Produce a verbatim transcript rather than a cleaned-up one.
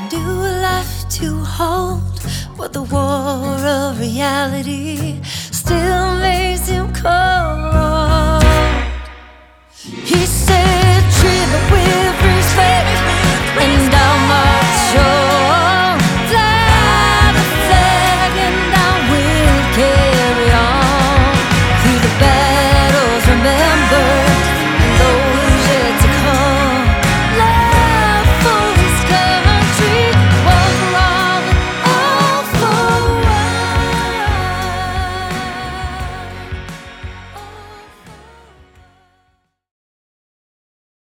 Do life to hold, but the war of reality still makes him cold.